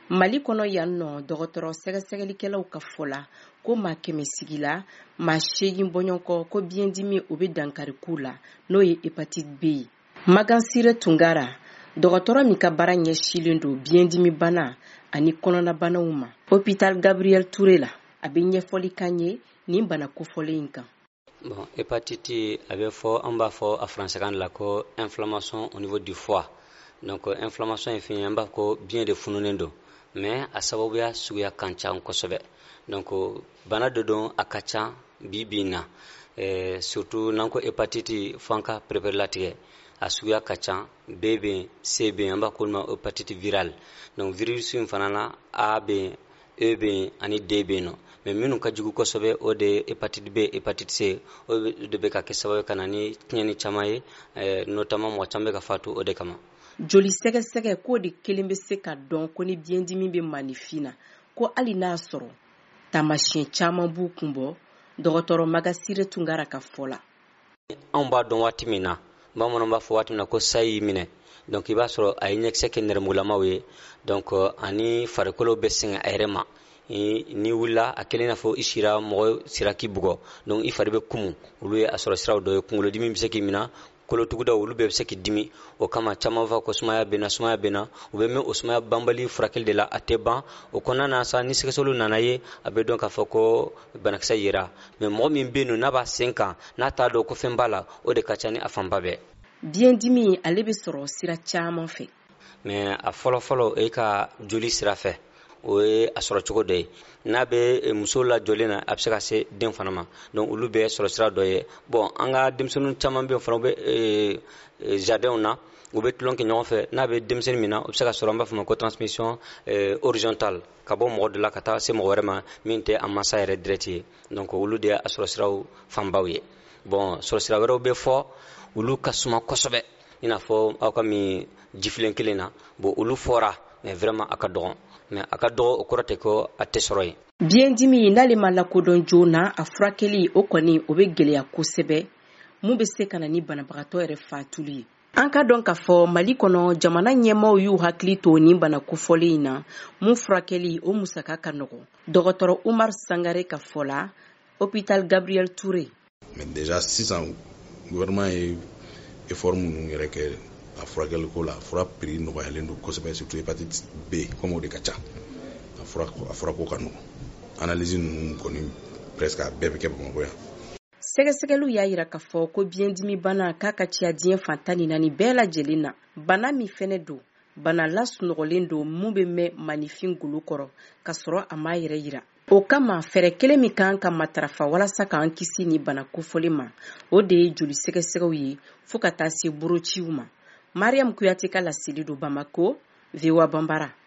Mali kɔnɔ yan nɔ dɔgɔtɔrɔ sɛgɛsɛgɛlikɛlaw ka fɔ la ko maa 100 sigila maa 8 bɔɲɔgɔnkɔ ko biyɛndimi o bɛ dankari k'u la n'o ye hépatite B ye. Magan Sire Tunkara dɔgɔtɔrɔ min ka baara ɲɛsilen don biyɛndimi bana ani kɔnɔnabanaw ma hôpital Gabriel Touré la a bɛ ɲɛfɔli kan ye nin bana kofɔlen in kan. Bon, hépatite a bɛ fɔ an b'a fɔ a français la ko inflammation au niveau du foie. Donc inflammation est fini an b'a ko biyɛn de fununen don. Mais a sababuya suguya kan ca kosɛbɛ. Donc bana de don a ka ca bi na surtout n'an ko hépatite fo an ka prépare latigɛ a suguya ka ca B bɛ C bɛ an b'a ko ma hépatite virale. Donc virus in fana na A bɛ E bɛ ani D bɛ no. Mais minnu ka jugu kosɛbɛ o de hépatite B hépatite C o de bɛ ka kɛ sababu kana ni tiɲɛni caman ye notamment mɔgɔ caman bɛ ka fatu o de kama. Joli sɛgɛsɛgɛ k'o de kelen bɛ se ka dɔn ko ni biyɛndimi bɛ maanifin na ko hali n'a sɔrɔ taamasiyɛn caman b'u kun bɔ dɔgɔtɔrɔ Magan Sire Tunkara ka fɔ la. Anw b'a dɔn waati min na bamananw b'a fɔ waati min na ko sayi y'i minɛ donc i b'a sɔrɔ a ye ɲɛkisɛ kɛ nɛrɛmugulamaw ye donc ani farikolo bɛ sɛgɛn a yɛrɛ ma ni wulila a kelen n'a fɔ i sira mɔgɔ sira k'i bugɔ donc i fari bɛ kumun olu ye a sɔrɔ siraw dɔ ye kunkolodimi bɛ se k'i minɛ kolotugudaw olu bɛɛ bɛ se k'i dimi o kama caman fɔ ko sumaya bɛ na u bɛ mɛn o sumaya banbali furakɛli de la a tɛ ban o kɔnɔna na sa ni sɛgɛsɛgɛliw nana ye a bɛ dɔn k'a fɔ ko banakisɛ yera mais mɔgɔ min bɛ yen n'a b'a sen kan n'a t'a dɔn ko fɛn b'a la o de ka ca ni a fanba bɛɛ. Biyɛndimi ale bɛ sɔrɔ sira caman fɛ. Mais a fɔlɔ-fɔlɔ e ka joli sira fɛ o ye a sɔrɔ cogo dɔ ye n'a bɛ muso la jɔlen na a bɛ se ka se den fana ma donc olu bɛɛ sɔrɔ sira dɔ ye bon an ka denmisɛnninw caman bɛ yen fana u bɛ jardinw na u bɛ tulon kɛ ɲɔgɔn fɛ n'a bɛ denmisɛnnin min na o bɛ se ka sɔrɔ an b'a fɔ ma ko transmission horizontale ka bɔ mɔgɔ dɔ la ka taa se mɔgɔ wɛrɛ ma min tɛ a mansa yɛrɛ direct ye donc olu de y'a sɔrɔ siraw fanbaw ye bon sɔrɔ sira wɛrɛw bɛ fɔ olu ka suma kosɛbɛ i n'a fɔ aw ka min jifilen kelen na bon olu fɔra mais vraiment a ka dɔgɔn mais a ka dɔgɔ o kɔrɔ tɛ ko a tɛ sɔrɔ ye. Biyɛndimi n'ale ma lakodɔn joona a furakɛli o kɔni o bɛ gɛlɛya kosɛbɛ mun bɛ se ka na ni banabagatɔ yɛrɛ fatuli ye. An ka dɔn k'a fɔ Mali kɔnɔ jamana ɲɛmaaw y'u hakili to nin bana kofɔlen in na mun furakɛli o musaka ka nɔgɔn. Dɔgɔtɔrɔ Umar Sangare ka fɔ la hôpital Gabriel Touré. Mais déjà sisan gouvernement ye effort minnu yɛrɛ kɛ a furakɛli ko la fura prix nɔgɔyalen don kosɛbɛ surtout hépatite B comme o de ka ca a fura ko ka nɔgɔn analyse ninnu kɔni presque a bɛɛ bɛ kɛ Bamakɔ yan. Sɛgɛsɛgɛliw y'a yira k'a fɔ ko biyɛndimi bana k'a ka ca diɲɛ fantan ni naani bɛɛ lajɛlen na bana min fɛnɛ don bana lasunɔgɔlen don mun bɛ mɛn maanifin golo kɔrɔ ka sɔrɔ a m'a yɛrɛ yira. O kama fɛɛrɛ kelen min kan ka matarafa walasa k'an kisi ni bana kofɔlen ma o de ye joli sɛgɛsɛgɛw ye fo ka taa se bolociw ma. Mariam Kuyate ka laseli don Bamako, VOA Bambara.